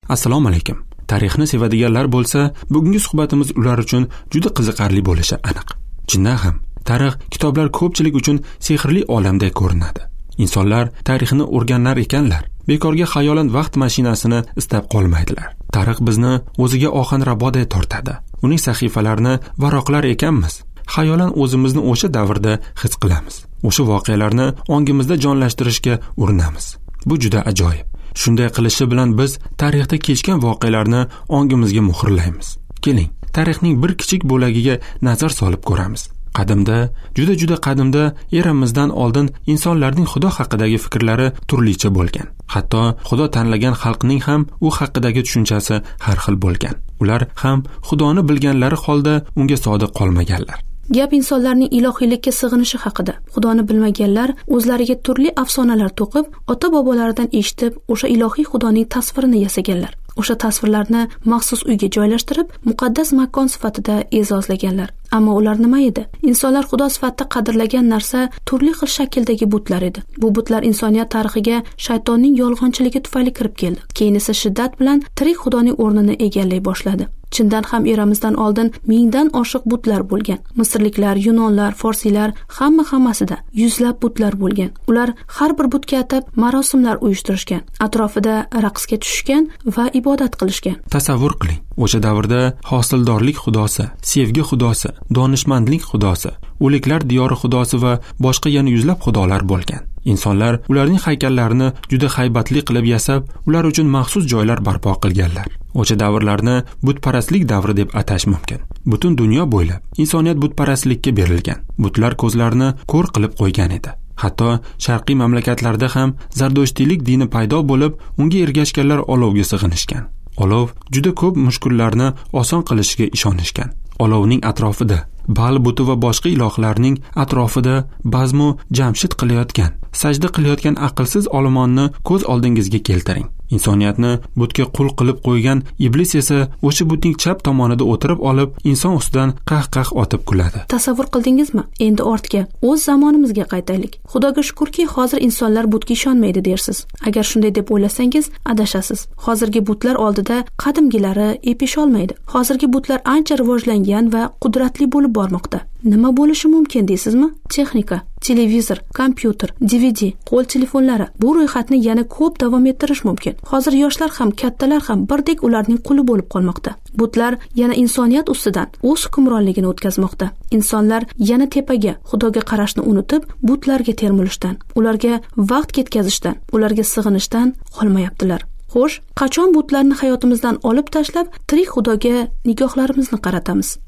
Assalomu alaykum. Tarixni sevadiganlar bo'lsa, bugungi suhbatimiz ular uchun juda qiziqarli bo'lishi aniq. Chindan ham, tarix kitoblar ko'pchilik uchun sehrli olamdek ko'rinadi. Insonlar tarixni o'rganar ekanlar, bekorga xayolan vaqt mashinasini istab qolmaydilar. Tarix bizni o'ziga ohanraboday tortadi. Uning sahifalarini varaqlar ekanmiz. Xayolan o'zimizni o'sha davrda his qilamiz. O'sha voqealarni ongimizda jonlashtirishga urinamiz. Bu juda ajoyib. Shunday qilishi bilan biz tarixda kechgan voqealarni ongimizga muhrlaymiz. Keling, tarixning bir kichik bo'lagiga nazar solib ko'ramiz. Qadimda, juda qadimda eramizdan oldin insonlarning Xudo haqidagi fikrlari turlicha bo'lgan. Hatto Xudo tanlagan xalqning ham u haqidagi tushunchasi har xil bo'lgan. Ular ham Xudoni bilganlari holda unga sodiq qolmaganlar. Gap insonlarning ilohiylikka sig'inishi haqida. Xudoni bilmaganlar o'zlariga turli afsonalar to'qib, ota-bobolaridan eshitib, o'sha ilohiy Xudoning tasvirini yasaganlar. O'sha tasvirlarni maxsus uyga joylashtirib, muqaddas makon sifatida e'zozlaganlar. Ammo ular nima edi? Insonlar Xudo sifatida qadrlagan narsa turli xil shakldagi butlar edi. Bu butlar insoniyat tarixiga shaytonning yolg'onchiligi tufayli kirib keldi. Keyin esa shiddat bilan tirik Xudoning o'rnini egallay boshladi. Chindan ham eramizdan oldin 1000 dan oshiq butlar bo'lgan. Misrliklar, Yunonlar, Forsiylar hammasida yuzlab butlar bo'lgan. Ular har bir butga atab marosimlar uyushtirishgan, atrofida raqsga tushishgan va ibodat qilishgan. Tasavvur qiling, o'sha davrda hosildorlik xudosi, sevgi xudosi, donishmandlik xudosi, o'liklar diyori xudosi va boshqa yana yuzlab xudolar bo'lgan. Insonlar ularning haykallarini juda haybatli qilib yasab, ular uchun maxsus joylar barpo qilganlar. O'sha davrlarni butparastlik davri deb atash mumkin. Butun dunyo bo'ylab insoniyat butparastlikka berilgan. Butlar ko'zlarini ko'r qilib qo'ygan edi. Hatto sharqiy mamlakatlarda ham zardoshtiylik dini paydo bo'lib, unga ergashganlar olovga sig'inishgan. Olov juda ko'p mushkullarni oson qilishiga ishonishgan. Olovning atrofida Bal buti va boshqa ilohlarning atrofida bazmu jamshid qilayotgan, sajda qilayotgan aqlsiz olomonni ko'z oldingizga keltiring. Insoniyatni butga qul qilib qo'ygan iblis esa o'sha butning chap tomonida o'tirib olib, inson ustidan qah-qah otib kuladi. Tasavvur qildingizmi? Endi ortga, o'z zamonimizga qaytaylik. Xudoga shukrki, hozir insonlar butga ishonmaydi dersiz. Agar shunday deb o'ylasangiz, adashasiz. Hozirgi butlar oldida qadimgilari epesholmaydi. Hozirgi butlar ancha rivojlangan va qudratli bo'lib bormoqda. Nima bo'lishi mumkin deysizmi? Texnika, televizor, kompyuter, DVD, qo'l telefonlari. Bu ro'yxatni yana ko'p davom ettirish mumkin. Hozir yoshlar ham, kattalar ham birdek ularning quli bo'lib qolmoqda. Butlar yana insoniyat ustidan o'z hukmronligini o'tkazmoqda. Insonlar yana tepaga, Xudoga qarashni unutib, butlarga termilishdan, ularga vaqt ketkazishdan, ularga sig'inishdan qolmayaptilar. Xo'sh, qachon butlarni hayotimizdan olib tashlab, tirik Xudoga nigohlarimizni qaratamiz?